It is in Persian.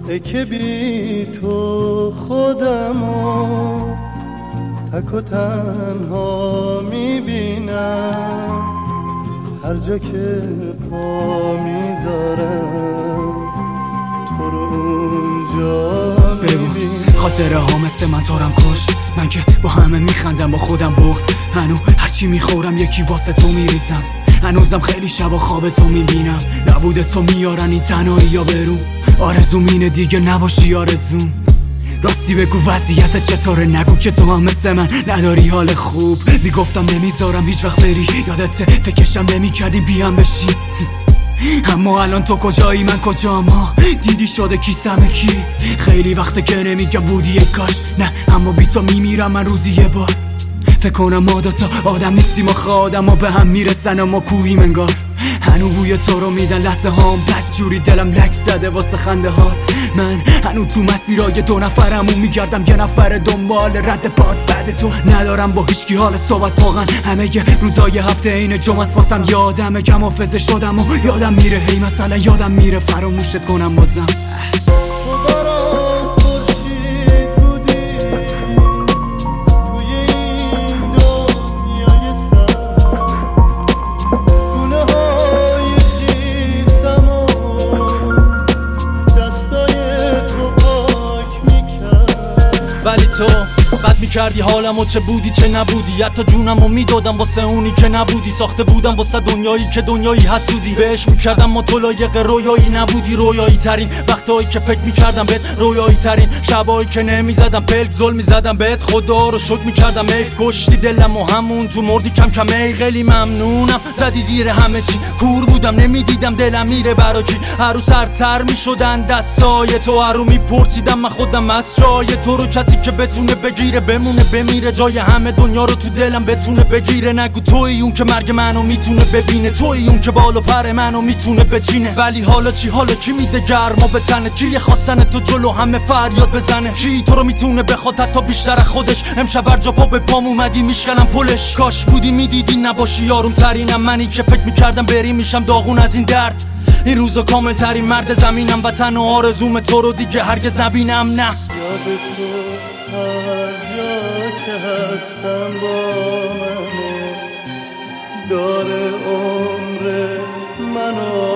که بی تو خودمو تک و تنها میبینم، هر جا که پا میذارم تو رو اونجا میبینم. خاطره ها مثل من تارم کش، من که با همه میخندم با خودم بغض، هنو هرچی میخورم یکی واسه تو میریزم، هنوزم خیلی شبا خواب تو میبینم، نبوده تو میارن این تنهایی یا برون، آرزوم اینه دیگه نباشی آرزوم. راستی بگو وضعیت چطوره، نگو که تو هم مثل من نداری حال خوب، میگفتم نمیذارم هیچ وقت بری، یادت فکرشم نمیکردیم بیام بشی، اما الان تو کجایی من کجام، دیدی شده کیسم کی، خیلی وقته که نمیگم بودی یک کاش، نه اما بی تو میمیرم من روزی یه بار، فکر کنم ما دوتا آدم نیستیم و آدم ها به هم میرسن و ما کوهیم انگار، هنو بوی تو رو میدن لحظه هام بد جوری دلم لک زده واسه خنده هات، من هنو تو مسیرای دو نفرمون میگردم یه نفر دنبال رد پاد، بعد تو ندارم با هیچکی حال صحبت، واقعا همه روزای هفته این جمعه واسم یادمه کم حافظه شدم و یادم میره، هی مثلا یادم میره فراموشت کنم بازم. ولی تو بد میکردی حالمو، چه بودی چه نبودی، حتی جونمو میدادم واسه اونی که نبودی، ساخته بودم واسه دنیایی که دنیایی حسودی، بهش میکردم ما تو لایق رویایی نبودی، رویایی ترین وقتایی که فکر میکردم بهت، رویایی ترین شبایی که نمیزدم پلک ظلم میزدم بهت، خدا رو شکر میکردم حیف کشتی دلم و همون تو مردی کم کم، ای خیلی ممنونم زدی زیر همه چی، کور بودم نمیدیدم دلم میره برا کی، هر رو سرتر میشدن دستای تو، هر رو میپرسیدم من خودم از جای تو رو، کسی که بتونه بگیره بمونه بمیره، جای همه دنیا رو تو دلم بتونه بگیره، نگو تویی اون که مرگ منو میتونه ببینه، تویی اون که بال و پر منو میتونه بچینه، ولی حالا چی، حالا کی میده گرما به تنه، کی خواستن تو جلو همه فریاد بزنه، کی تو رو میتونه بخواد حتی بیشتر از خودش، امشب بر جا پا به پام اومدی میشکنم پلش، کاش بودی میدیدی نباشی یارم ترینم، منی که فکر میکردم بری میشم داغون از این درد، این روزا کامل ترین مرد زمینم، وطن و آرزوم تو رو دیگه هرگز نبینم، نه یاد تو هر جا که هستم با منه، داره عمر منو